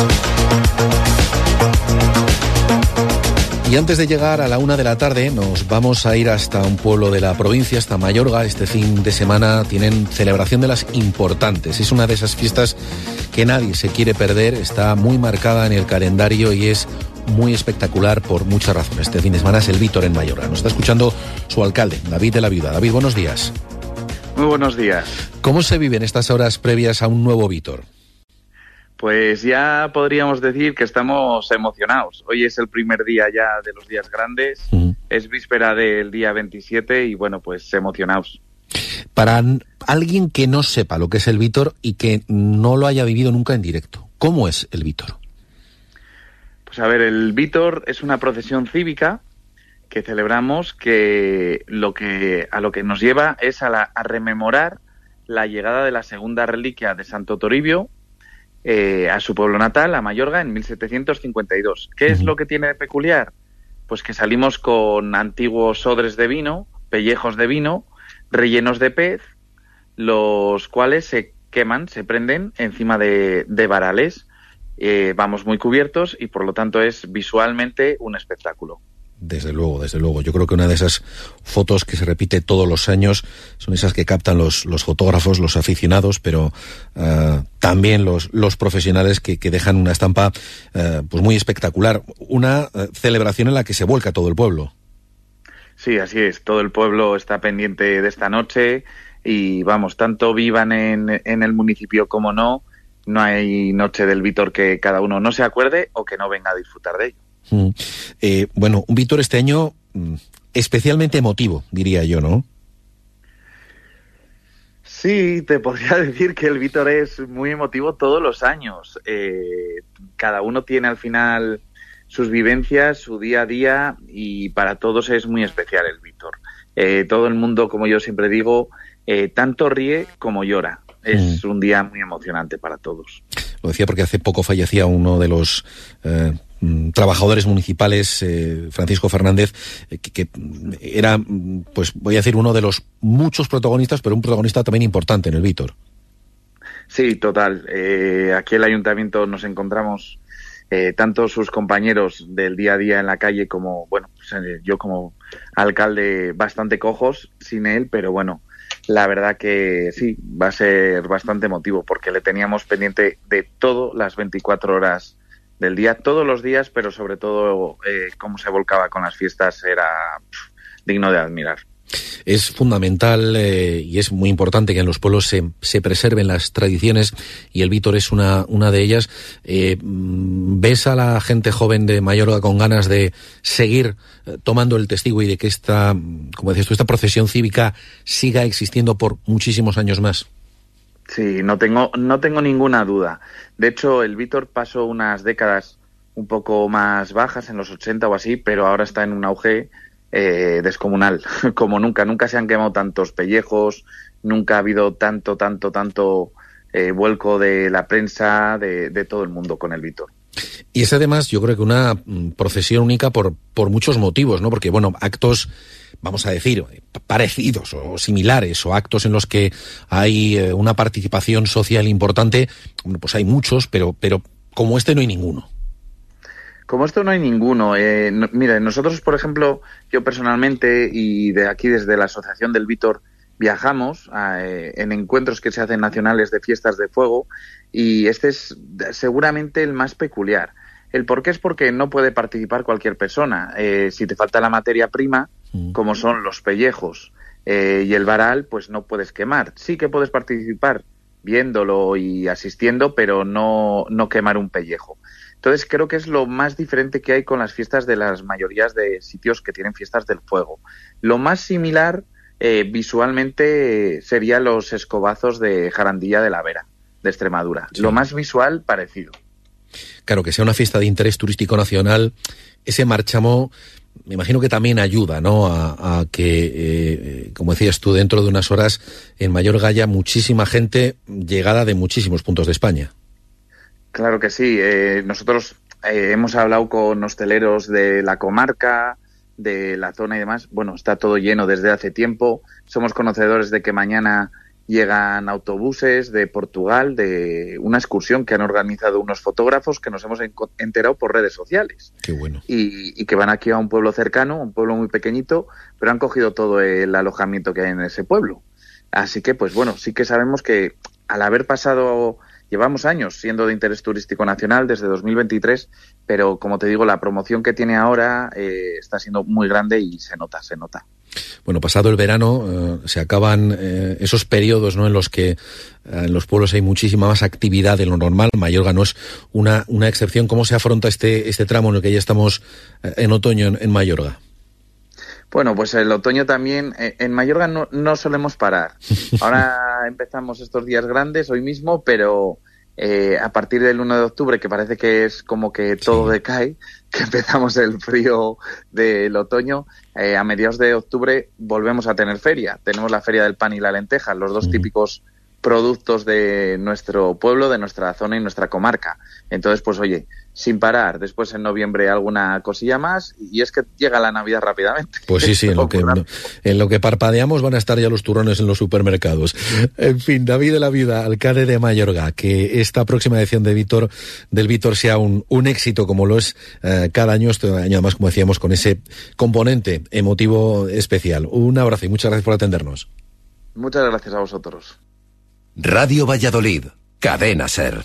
Y antes de llegar a la 1 de la tarde, nos vamos a ir hasta un pueblo de la provincia, hasta Mayorga. Este fin de semana tienen celebración de las importantes. Es una de esas fiestas que nadie se quiere perder, está muy marcada en el calendario y es muy espectacular por muchas razones. Este fin de semana es el Vítor en Mayorga. Nos está escuchando su alcalde, David de la Viuda. David, buenos días. Muy buenos días. ¿Cómo se viven estas horas previas a un nuevo Vítor? Pues ya podríamos decir que estamos emocionados. Hoy es el primer día ya de los días grandes, es víspera del día 27 y bueno, pues emocionados. Para alguien que no sepa lo que es el Vítor y que no lo haya vivido nunca en directo, ¿cómo es el Vítor? Pues a ver, el Vítor es una procesión cívica que celebramos que a lo que nos lleva es a rememorar la llegada de la segunda reliquia de Santo Toribio a su pueblo natal, a Mayorga, en 1752. ¿Qué es lo que tiene de peculiar? Pues que salimos con antiguos odres de vino, pellejos de vino, rellenos de pez, los cuales se queman, se prenden encima de varales. Vamos muy cubiertos y por lo tanto es visualmente un espectáculo. Desde luego, desde luego. Yo creo que una de esas fotos que se repite todos los años son esas que captan los fotógrafos, los aficionados, pero también los profesionales que dejan una estampa pues muy espectacular. Una celebración en la que se vuelca todo el pueblo. Sí, así es. Todo el pueblo está pendiente de esta noche y vamos, tanto vivan en el municipio como no hay noche del Vítor que cada uno no se acuerde o que no venga a disfrutar de ello. Bueno, un Vítor este año especialmente emotivo, diría yo, ¿no? Sí, te podría decir que el Vítor es muy emotivo todos los años. Cada uno tiene al final sus vivencias, su día a día y para todos es muy especial el Vítor. Todo el mundo, como yo siempre digo, tanto ríe como llora. Es un día muy emocionante para todos. Lo decía porque hace poco fallecía uno de los trabajadores municipales, Francisco Fernández, que era, pues voy a decir, uno de los muchos protagonistas, pero un protagonista también importante en el Vítor. Sí, total. Aquí en el ayuntamiento nos encontramos tanto sus compañeros del día a día en la calle como, bueno, pues, yo como alcalde bastante cojos sin él, pero bueno, la verdad que sí, va a ser bastante emotivo porque le teníamos pendiente de todo las 24 horas del día, todos los días, pero sobre todo cómo se volcaba con las fiestas era digno de admirar. Es fundamental y es muy importante que en los pueblos se preserven las tradiciones y el Vítor es una de ellas. ¿Ves a la gente joven de Mayorga con ganas de seguir tomando el testigo y de que esta, como decías tú, esta procesión cívica siga existiendo por muchísimos años más? Sí, no tengo ninguna duda. De hecho, el Vítor pasó unas décadas un poco más bajas, en los 80 o así, pero ahora está en un auge descomunal, como nunca se han quemado tantos pellejos, nunca ha habido tanto vuelco de la prensa, de todo el mundo con el Vítor. Y es además, yo creo que una procesión única por muchos motivos, ¿no? Porque, bueno, actos, vamos a decir, parecidos o similares, o actos en los que hay una participación social importante, bueno, pues hay muchos, pero como este no hay ninguno. Como esto no hay ninguno. Mira, nosotros, por ejemplo, yo personalmente y de aquí desde la Asociación del Vítor viajamos en encuentros que se hacen nacionales de fiestas de fuego y este es seguramente el más peculiar. El por qué es porque no puede participar cualquier persona. Si te falta la materia prima, como son los pellejos y el varal, pues no puedes quemar. Sí que puedes participar viéndolo y asistiendo, pero no quemar un pellejo. Entonces creo que es lo más diferente que hay con las fiestas de las mayorías de sitios que tienen fiestas del fuego. Lo más similar visualmente sería los escobazos de Jarandilla de la Vera, de Extremadura. Sí. Lo más visual parecido. Claro, que sea una fiesta de interés turístico nacional, ese marchamo me imagino que también ayuda, ¿no? A que, como decías tú, dentro de unas horas en Mayorga haya muchísima gente llegada de muchísimos puntos de España. Claro que sí. Nosotros hemos hablado con hosteleros de la comarca, de la zona y demás. Bueno, está todo lleno desde hace tiempo. Somos conocedores de que mañana llegan autobuses de Portugal, de una excursión que han organizado unos fotógrafos que nos hemos enterado por redes sociales. Qué bueno. Y que van aquí a un pueblo cercano, un pueblo muy pequeñito, pero han cogido todo el alojamiento que hay en ese pueblo. Así que, pues bueno, sí que sabemos que al haber pasado, llevamos años siendo de interés turístico nacional desde 2023, pero como te digo, la promoción que tiene ahora está siendo muy grande y se nota. Bueno, pasado el verano se acaban esos periodos, ¿no?, en los que en los pueblos hay muchísima más actividad de lo normal. Mayorga no es una excepción. ¿Cómo se afronta este tramo en el que ya estamos en otoño en Mayorga? Bueno, pues el otoño también, en Mayorga no solemos parar. Ahora empezamos estos días grandes, hoy mismo, pero a partir del 1 de octubre, que parece que es como que todo decae, que empezamos el frío del otoño, a mediados de octubre volvemos a tener feria. Tenemos la Feria del Pan y la Lenteja, los dos típicos productos de nuestro pueblo, de nuestra zona y nuestra comarca. Entonces, pues oye, sin parar. Después en noviembre alguna cosilla más y es que llega la Navidad rápidamente. Pues sí, en lo que parpadeamos van a estar ya los turrones en los supermercados. En fin, David de la Vida, alcalde de Mayorga, que esta próxima edición del Vítor sea un éxito como lo es cada año, este año además, como decíamos, con ese componente emotivo especial. Un abrazo y muchas gracias por atendernos. Muchas gracias a vosotros. Radio Valladolid, Cadena SER.